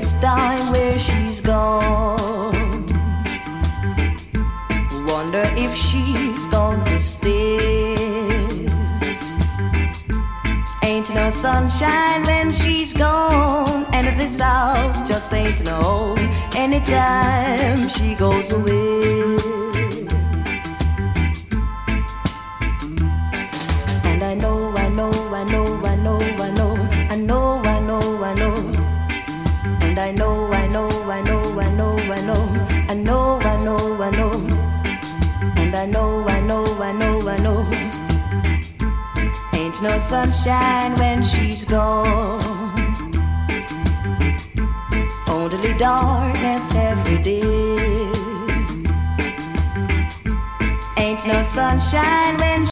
this time where she's gone. Wonder if she's going to stay. Ain't no sunshine when she's gone, and this house just ain't no home anytime she goes away. And I know, and I know, ain't no sunshine when she's gone. Only darkness every day. Ain't no sunshine when